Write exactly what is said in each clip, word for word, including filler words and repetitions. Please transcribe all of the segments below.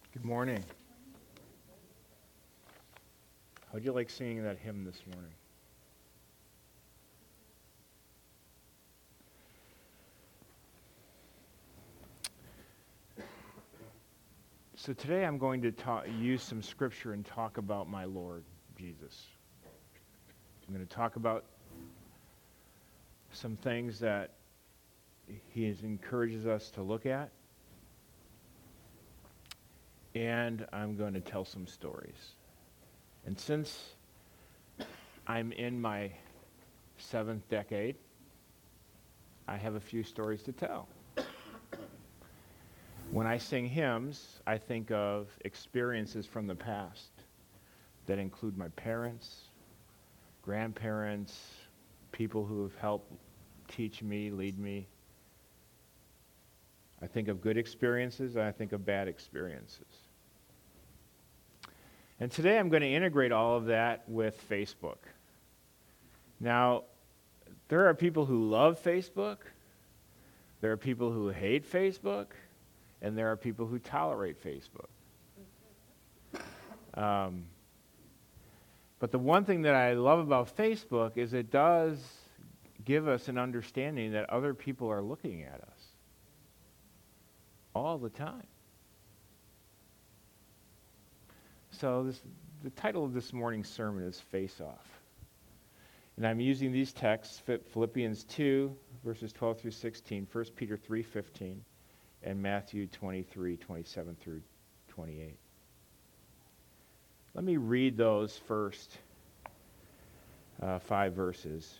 Good morning. How'd you like singing that hymn this morning? So today I'm going to talk, use some scripture and talk about my Lord Jesus. I'm going to talk about some things that he is, encourages us to look at. And I'm going to tell some stories. And since I'm in my seventh decade, I have a few stories to tell. When I sing hymns, I think of experiences from the past that include my parents, grandparents, people who have helped teach me, lead me. I think of good experiences, and I think of bad experiences. And today I'm going to integrate all of that with Facebook. Now, there are people who love Facebook, there are people who hate Facebook, and there are people who tolerate Facebook. Um, but the one thing that I love about Facebook is it does give us an understanding that other people are looking at us all the time. So this, the title of this morning's sermon is Face Off. And I'm using these texts, Philippians two, verses twelve through sixteen, First Peter three fifteen, and Matthew twenty-three, twenty-seven through twenty-eight. Let me read those first uh, five verses.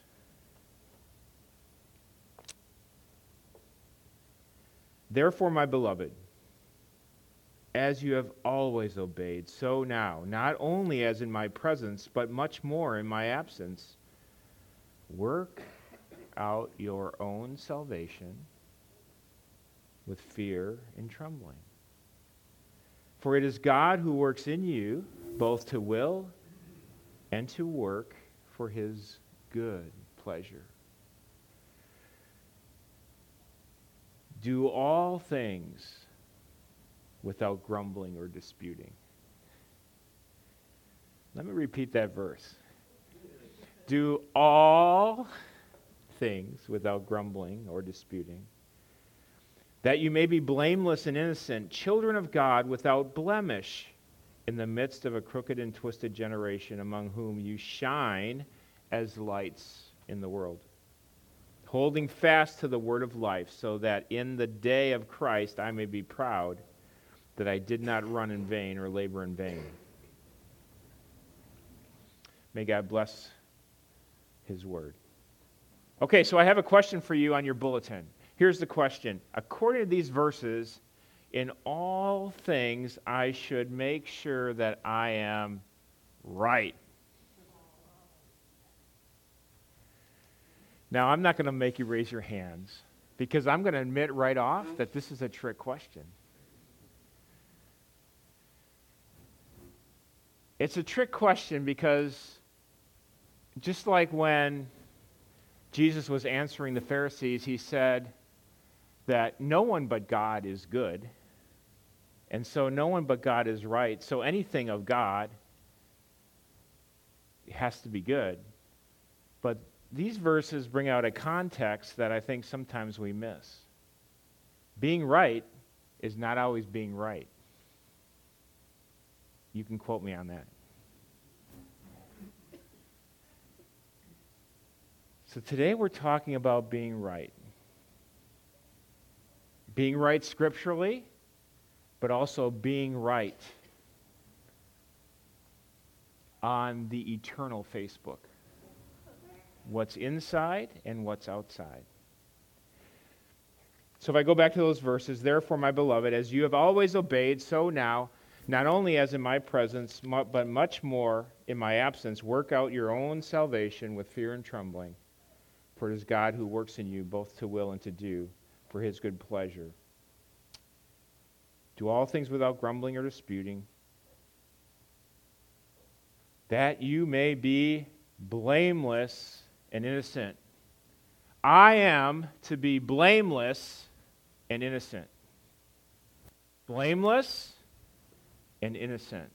Therefore, my beloved, as you have always obeyed, so now, not only as in my presence, but much more in my absence, work out your own salvation with fear and trembling. For it is God who works in you, both to will and to work for his good pleasure. Do all things without grumbling or disputing. Let me repeat that verse. Do all things without grumbling or disputing, that you may be blameless and innocent, children of God without blemish, in the midst of a crooked and twisted generation, among whom you shine as lights in the world, holding fast to the word of life, so that in the day of Christ I may be proud that I did not run in vain or labor in vain. May God bless his word. Okay, so I have a question for you on your bulletin. Here's the question. According to these verses, in all things I should make sure that I am right. Now, I'm not going to make you raise your hands, because I'm going to admit right off that this is a trick question. It's a trick question because just like when Jesus was answering the Pharisees, he said that no one but God is good, and so no one but God is right, so anything of God has to be good. But these verses bring out a context that I think sometimes we miss. Being right is not always being right. You can quote me on that. So today we're talking about being right. Being right scripturally, but also being right on the eternal Facebook. What's inside and what's outside. So if I go back to those verses, therefore, my beloved, as you have always obeyed, so now, not only as in my presence, but much more in my absence, work out your own salvation with fear and trembling. For it is God who works in you both to will and to do for his good pleasure. Do all things without grumbling or disputing, that you may be blameless and innocent. I am to be blameless and innocent. Blameless and innocent.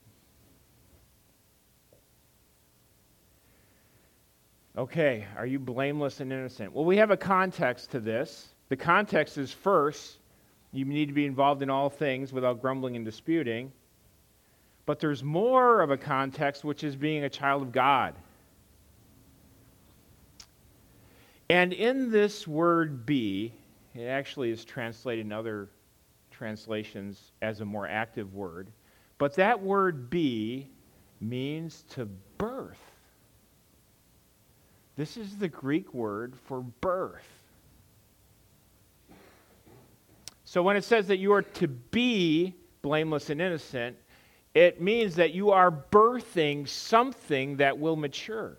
Okay, are you blameless and innocent? Well, we have a context to this. The context is, first, you need to be involved in all things without grumbling and disputing. But there's more of a context, which is being a child of God. And in this word be, it actually is translated in other translations as a more active word. But that word be means to birth. This is the Greek word for birth. So when it says that you are to be blameless and innocent, it means that you are birthing something that will mature.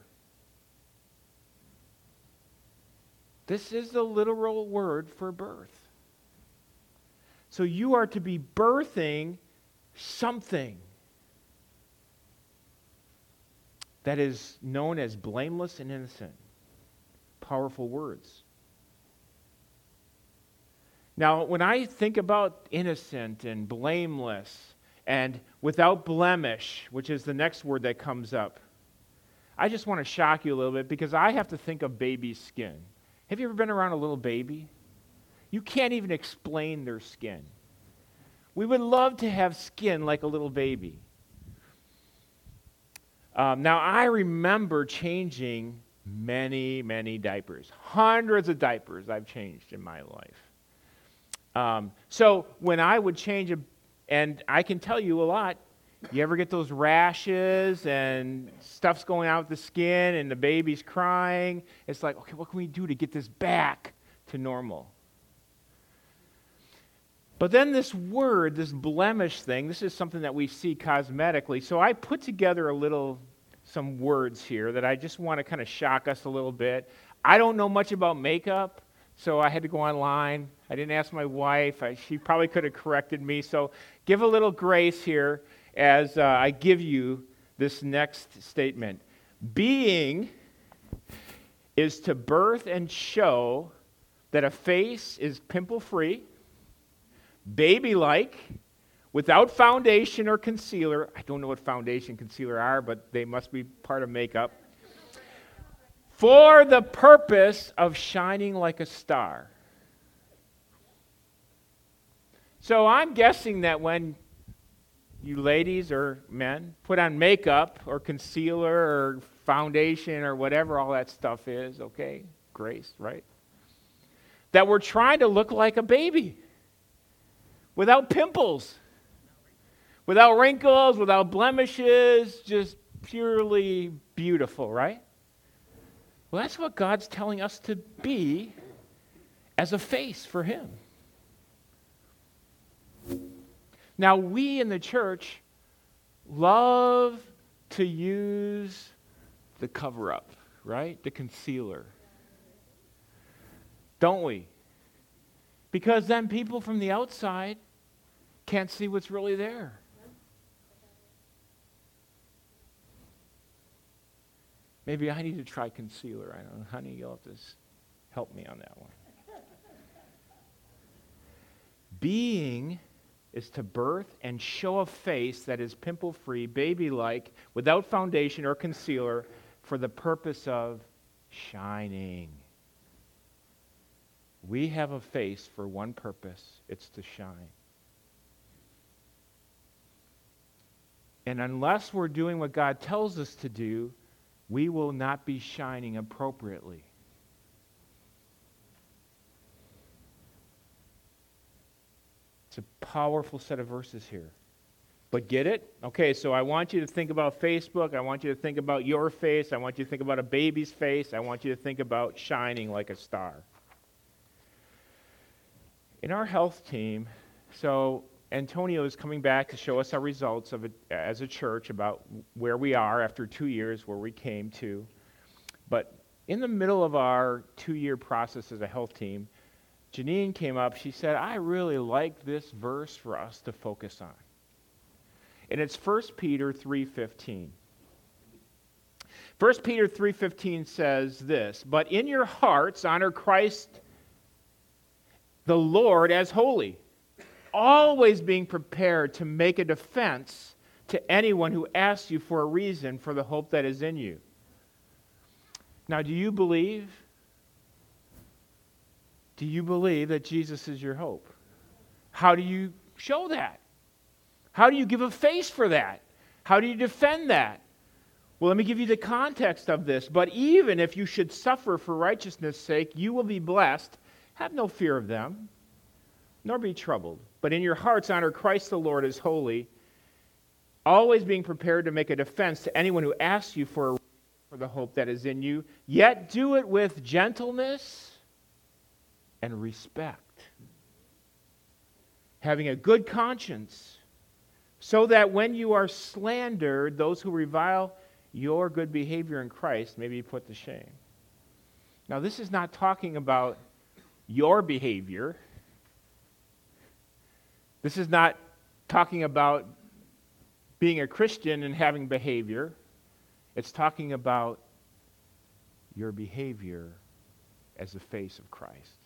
This is the literal word for birth. So you are to be birthing something that is known as blameless and innocent. Powerful words. Now, when I think about innocent and blameless and without blemish, which is the next word that comes up, I just want to shock you a little bit because I have to think of baby skin. Have you ever been around a little baby? You can't even explain their skin. We would love to have skin like a little baby. Um, now, I remember changing many, many diapers. Hundreds of diapers I've changed in my life. Um, so when I would change, a, and I can tell you a lot, you ever get those rashes and stuff's going out with the skin and the baby's crying? It's like, okay, what can we do to get this back to normal? But then this word, this blemish thing, this is something that we see cosmetically. So I put together a little, some words here that I just want to kind of shock us a little bit. I don't know much about makeup, so I had to go online. I didn't ask my wife. I, she probably could have corrected me. So give a little grace here as uh, I give you this next statement. Being is to birth and show that a face is pimple-free, baby-like, without foundation or concealer. I don't know what foundation and concealer are, but they must be part of makeup. For the purpose of shining like a star. So I'm guessing that when you ladies or men put on makeup or concealer or foundation or whatever all that stuff is, okay, grace, right? That we're trying to look like a baby. Without pimples, without wrinkles, without blemishes, just purely beautiful, right? Well, that's what God's telling us to be as a face for Him. Now, we in the church love to use the cover-up, right? The concealer. Don't we? Because then people from the outside can't see what's really there. Maybe I need to try concealer. I don't know. Honey, you'll have to help me on that one. Being is to birth and show a face that is pimple-free, baby-like, without foundation or concealer, for the purpose of shining. We have a face for one purpose. It's to shine. And unless we're doing what God tells us to do, we will not be shining appropriately. It's a powerful set of verses here. But get it? Okay, so I want you to think about Facebook. I want you to think about your face. I want you to think about a baby's face. I want you to think about shining like a star. In our health team, so Antonio is coming back to show us our results of it as a church about where we are after two years, where we came to. But in the middle of our two-year process as a health team, Janine came up. She said, I really like this verse for us to focus on. And it's First Peter three fifteen. First Peter three fifteen says this, but in your hearts honor Christ the Lord as holy, always being prepared to make a defense to anyone who asks you for a reason for the hope that is in you. Now, do you believe? Do you believe that Jesus is your hope? How do you show that? How do you give a face for that? How do you defend that? Well, let me give you the context of this. But even if you should suffer for righteousness' sake, you will be blessed. Have no fear of them, nor be troubled. But in your hearts honor Christ the Lord as holy, always being prepared to make a defense to anyone who asks you for, for the hope that is in you, yet do it with gentleness and respect, having a good conscience, so that when you are slandered, those who revile your good behavior in Christ may be put to shame. Now, this is not talking about your behavior. This is not talking about being a Christian and having behavior. It's talking about your behavior as the face of Christ.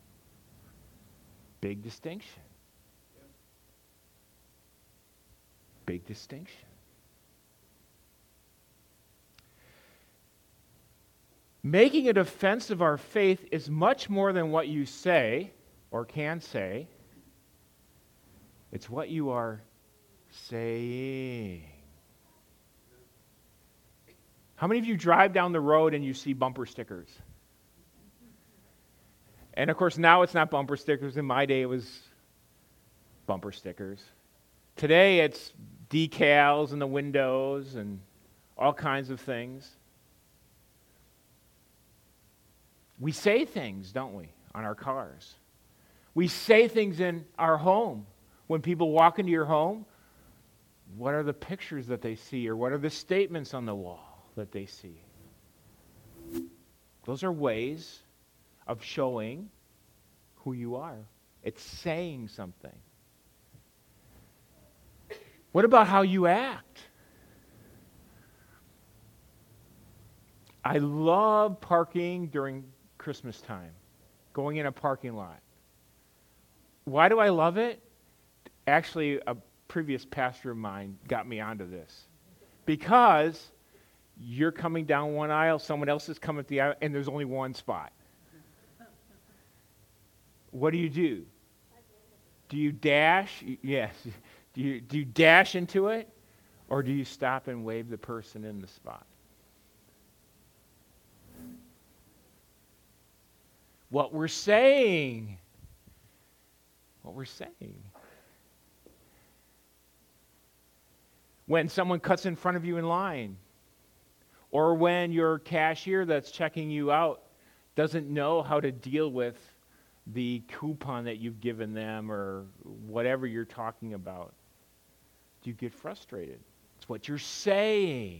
Big distinction. Big distinction. Making a defense of our faith is much more than what you say or can say. It's what you are saying. How many of you drive down the road and you see bumper stickers? And of course, now it's not bumper stickers. In my day, it was bumper stickers. Today, it's decals in the windows and all kinds of things. We say things, don't we, on our cars? We say things in our home. When people walk into your home, what are the pictures that they see, or what are the statements on the wall that they see? Those are ways of showing who you are. It's saying something. What about how you act? I love parking during Christmas time, going in a parking lot. Why do I love it? Actually, a previous pastor of mine got me onto this. Because you're coming down one aisle, someone else is coming up the aisle, and there's only one spot. What do you do? Do you dash? Yes. Do you, do you dash into it? Or do you stop and wave the person in the spot? What we're saying. What we're saying. When someone cuts in front of you in line, or when your cashier that's checking you out doesn't know how to deal with the coupon that you've given them or whatever you're talking about, do you get frustrated? It's what you're saying.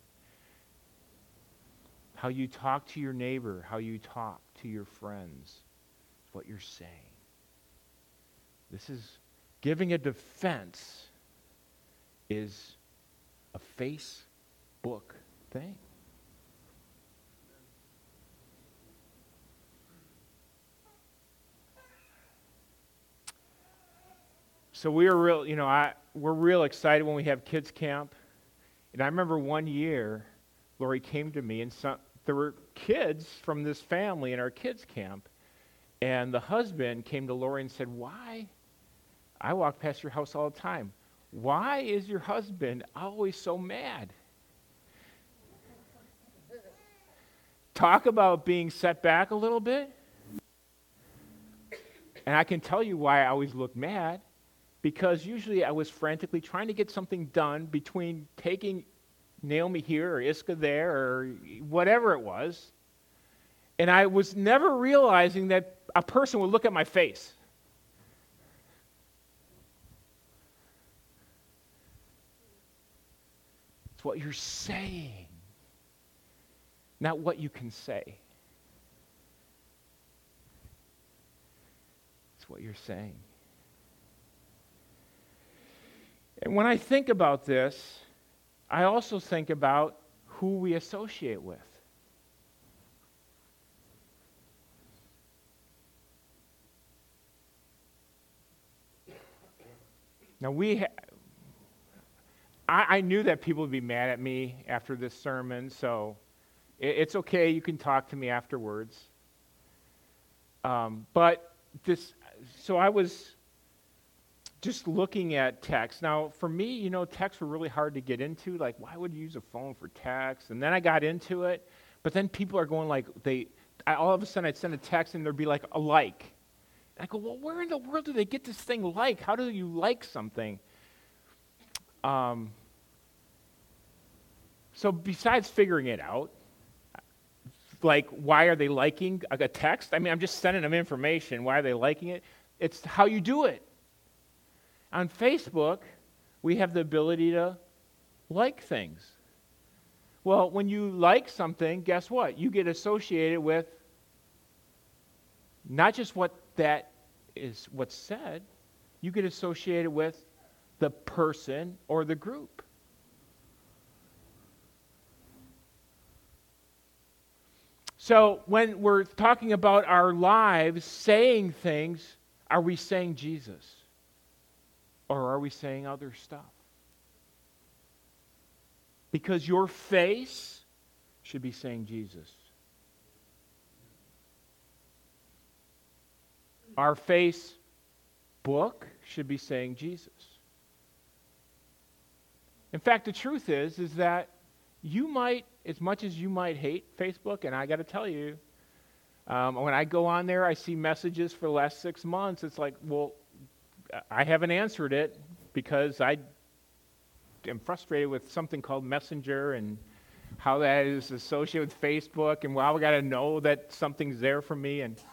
How you talk to your neighbor, how you talk to your friends, it's what you're saying. This is giving a defense is a Facebook thing. So we are real, you know, I we're real excited when we have kids camp. And I remember one year, Lori came to me, and some, there were kids from this family in our kids camp, and the husband came to Lori and said, "Why? I walk past your house all the time. Why is your husband always so mad?" Talk about being set back a little bit. And I can tell you why I always look mad. Because usually I was frantically trying to get something done between taking Naomi here or Iska there or whatever it was. And I was never realizing that a person would look at my face. It's what you're saying, not what you can say. It's what you're saying. And when I think about this, I also think about who we associate with. Now we ha- I, I knew that people would be mad at me after this sermon, so it, it's okay. You can talk to me afterwards. Um, but this, so I was just looking at text. Now, for me, you know, texts were really hard to get into. Like, why would you use a phone for text? And then I got into it. But then people are going like, they, I, all of a sudden I'd send a text and there'd be like a like. And I go, well, where in the world do they get this thing like? How do you like something? Um. So besides figuring it out, like, why are they liking a text? I mean, I'm just sending them information. Why are they liking it? It's how you do it. On Facebook, we have the ability to like things. Well, when you like something, guess what? You get associated with not just what that is, what's said, you get associated with the person or the group. So when we're talking about our lives, saying things, are we saying Jesus? Or are we saying other stuff? Because your face should be saying Jesus. Our Facebook should be saying Jesus. In fact, the truth is, is that you might, as much as you might hate Facebook, and I got to tell you, um, when I go on there, I see messages for the last six months. It's like, well, I haven't answered it because I am frustrated with something called Messenger and how that is associated with Facebook, and well, I got to know that something's there for me. And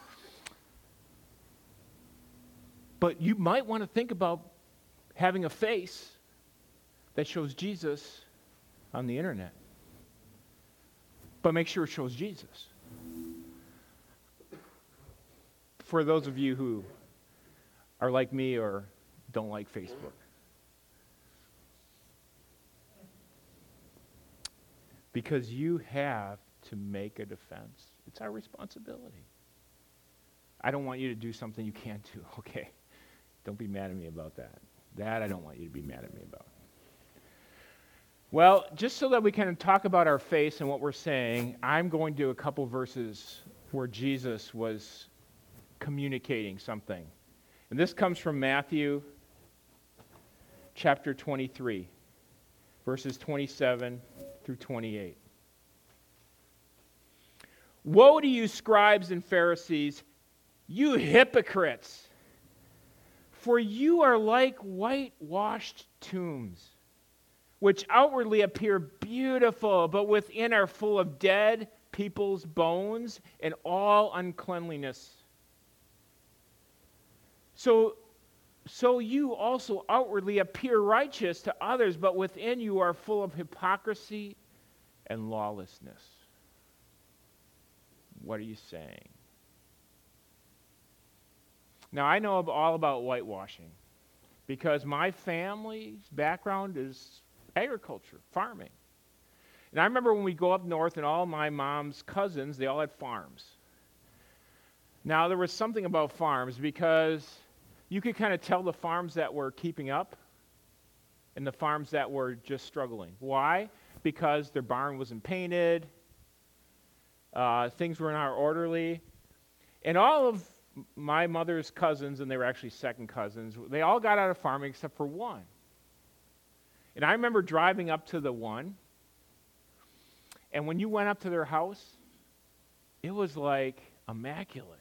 but you might want to think about having a face that shows Jesus on the internet. But make sure it shows Jesus. For those of you who are like me or don't like Facebook. Because you have to make a defense. It's our responsibility. I don't want you to do something you can't do, okay? Don't be mad at me about that. That I don't want you to be mad at me about. Well, just so that we can talk about our face and what we're saying, I'm going to do a couple verses where Jesus was communicating something. And this comes from Matthew chapter twenty-three, verses twenty-seven through twenty-eight. Woe to you, scribes and Pharisees, you hypocrites! For you are like whitewashed tombs, which outwardly appear beautiful, but within are full of dead people's bones and all uncleanliness. So, so you also outwardly appear righteous to others, but within you are full of hypocrisy and lawlessness. What are you saying? Now, I know all about whitewashing because my family's background is agriculture, farming. And I remember when we go up north and all my mom's cousins, they all had farms. Now, there was something about farms because you could kind of tell the farms that were keeping up and the farms that were just struggling. Why? Because their barn wasn't painted, uh, things were not orderly, and all of my mother's cousins, and they were actually second cousins, they all got out of farming except for one. And I remember driving up to the one, and when you went up to their house, it was like immaculate.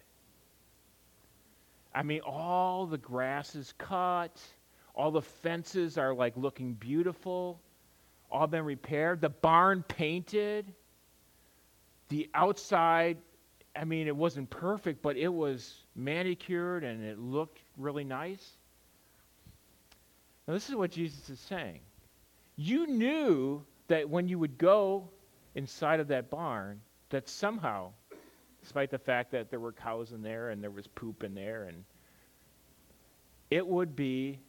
I mean, all the grass is cut, all the fences are like looking beautiful, all been repaired, the barn painted, the outside, I mean, it wasn't perfect, but it was manicured and it looked really nice. Now, this is what Jesus is saying. You knew that when you would go inside of that barn, that somehow, despite the fact that there were cows in there and there was poop in there, and it would be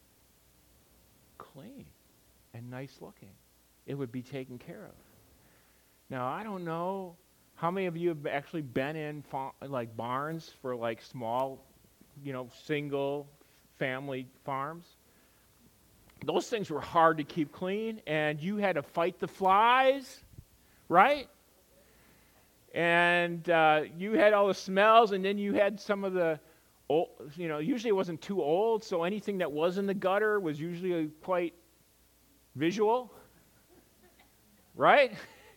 clean and nice looking. It would be taken care of. Now, I don't know how many of you have actually been in fa- like barns for like small, you know, single family farms. those things were hard to keep clean, and you had to fight the flies, right? And uh, you had all the smells, and then you had some of the, old, you know, usually it wasn't too old, so anything that was in the gutter was usually quite visual, right?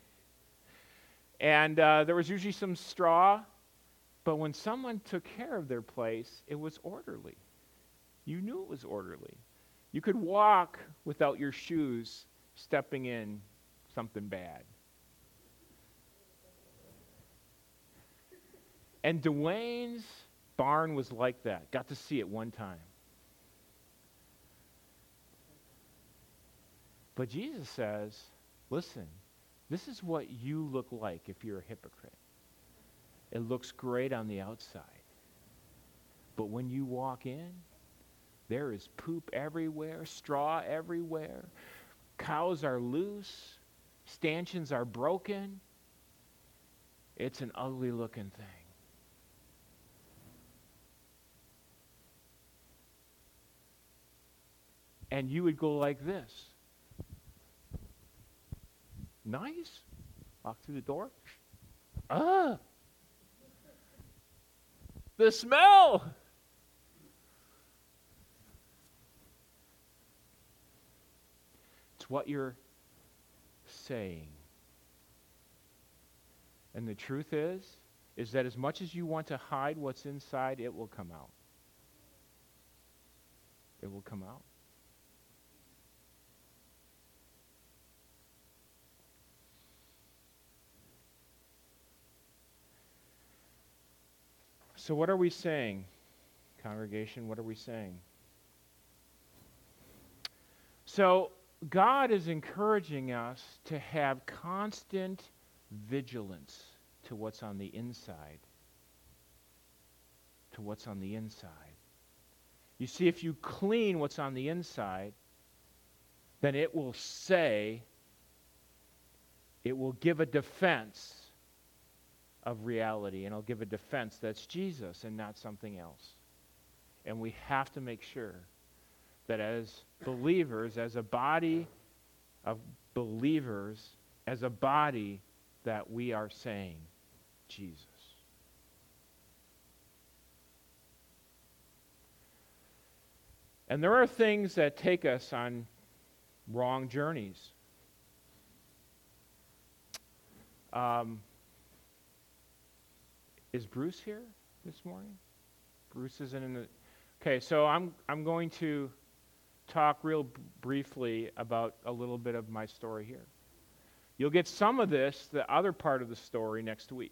And uh, there was usually some straw, but when someone took care of their place, it was orderly. You knew it was orderly. You could walk without your shoes stepping in something bad. And Dwayne's barn was like that. Got to see it one time. But Jesus says, listen, this is what you look like if you're a hypocrite. It looks great on the outside. But when you walk in, there is poop everywhere, straw everywhere. Cows are loose. Stanchions are broken. It's an ugly looking thing. And you would go like this. Nice. Walk through the door. Ah. The smell. It's what you're saying. And the truth is, is that as much as you want to hide what's inside, it will come out. It will come out. So what are we saying, congregation? What are we saying? So God is encouraging us to have constant vigilance to what's on the inside. To what's on the inside. You see, if you clean what's on the inside, then it will say, it will give a defense of reality, and it'll give a defense that's Jesus and not something else. And we have to make sure that as believers, as a body of believers, as a body, that we are saying Jesus. And there are things that take us on wrong journeys. Um, is Bruce here this morning? Bruce isn't in the... Okay, so I'm I'm going to talk real b- briefly about a little bit of my story here. You'll get some of this, the other part of the story, next week.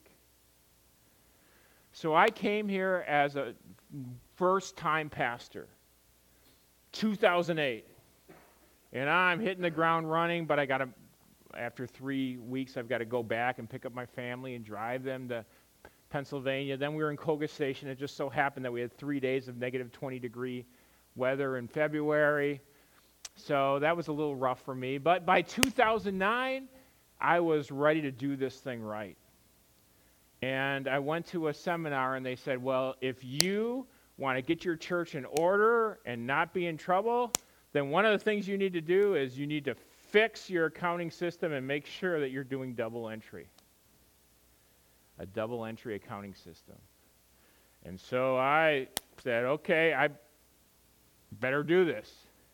So I came here as a first-time pastor, two thousand eight. And I'm hitting the ground running, but I got to, after three weeks, I've got to go back and pick up my family and drive them to Pennsylvania. Then we were in Koga Station. It just so happened that we had three days of negative twenty degree weather in February. So that was a little rough for me. But by two thousand nine, I was ready to do this thing right. And I went to a seminar, and they said, well, if you want to get your church in order and not be in trouble, then one of the things you need to do is you need to fix your accounting system and make sure that you're doing double entry. A double entry accounting system. And so I said, okay, I better do this.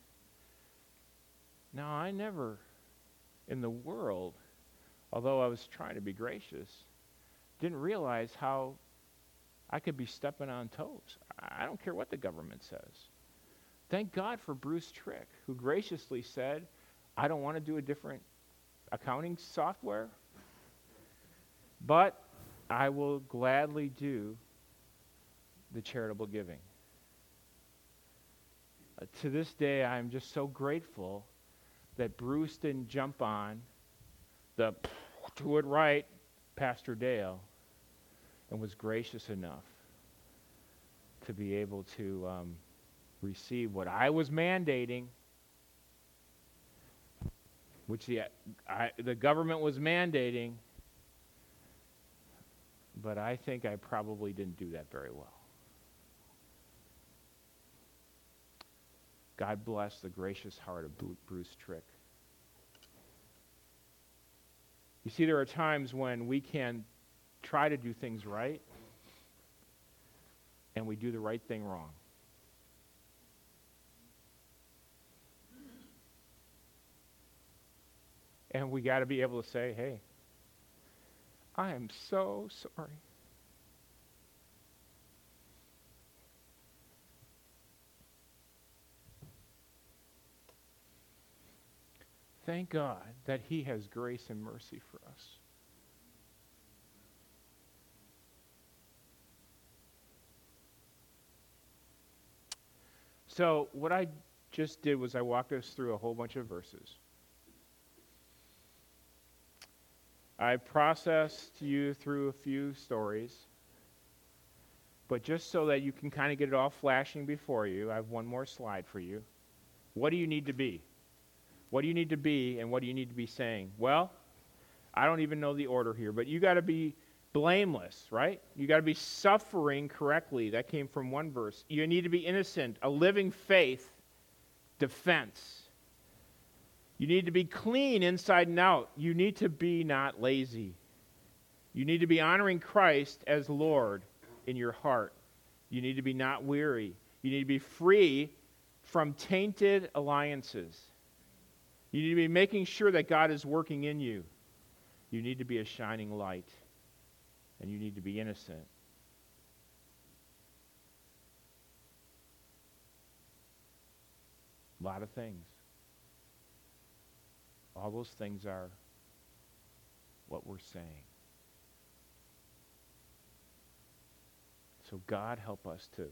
Now, I never in the world, although I was trying to be gracious, didn't realize how I could be stepping on toes. I don't care what the government says. Thank God for Bruce Trick, who graciously said, I don't want to do a different accounting software, but I will gladly do the charitable giving. Uh, to this day, I'm just so grateful that Bruce didn't jump on the do it right, Pastor Dale, and was gracious enough to be able to um, receive what I was mandating, which the, I, the government was mandating, but I think I probably didn't do that very well. God bless the gracious heart of Bruce Trick. You see, there are times when we can try to do things right, and we do the right thing wrong. And we got to be able to say, hey, I am so sorry. Thank God that He has grace and mercy for us. So what I just did was I walked us through a whole bunch of verses. I processed you through a few stories. But just so that you can kind of get it all flashing before you, I have one more slide for you. What do you need to be? What do you need to be, and what do you need to be saying? Well, I don't even know the order here, but you got to be blameless, right? You got to be suffering correctly. That came from one verse. You need to be innocent, a living faith, defense. You need to be clean inside and out. You need to be not lazy. You need to be honoring Christ as Lord in your heart. You need to be not weary. You need to be free from tainted alliances. You need to be making sure that God is working in you. You need to be a shining light. And you need to be innocent. A lot of things. All those things are what we're saying. So God help us to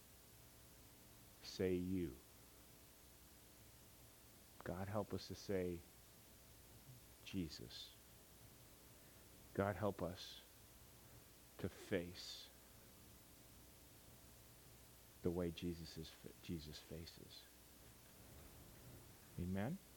say you. God help us to say Jesus. God help us to face the way Jesus is Jesus faces. Amen.